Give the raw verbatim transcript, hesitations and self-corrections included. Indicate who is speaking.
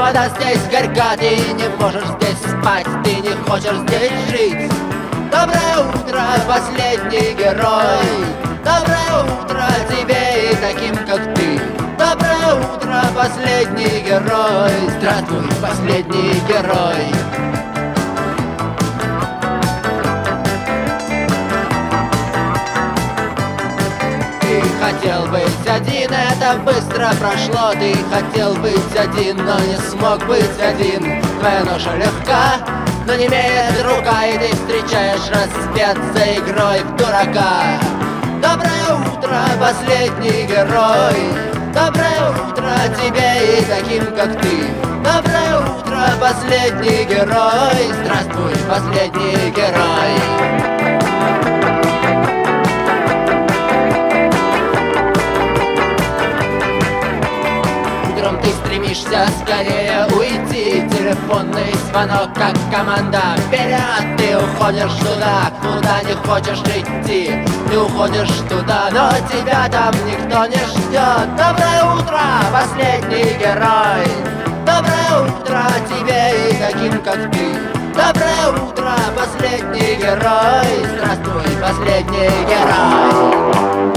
Speaker 1: вода здесь горька, ты не можешь здесь спать, ты не хочешь здесь жить. Доброе утро, последний герой. Доброе утро тебе и таким, как ты. Доброе утро, последний герой. Здравствуй, последний герой. Ты хотел быть один, это быстро прошло. Ты хотел быть один, но не смог быть один. Твоя ноша легка, но не имеет рука, и ты встречаешь рассвет за игрой в дурака. Доброе утро, последний герой. Доброе утро тебе и таким, как ты. Доброе утро, последний герой. Здравствуй, последний герой. Ты стремишься скорее уйти. Телефонный звонок, как команда вперед. Ты уходишь туда, куда не хочешь идти. Ты уходишь туда, но тебя там никто не ждет. Доброе утро, последний герой. Доброе утро тебе и таким, как ты. Доброе утро, последний герой. Здравствуй, последний герой.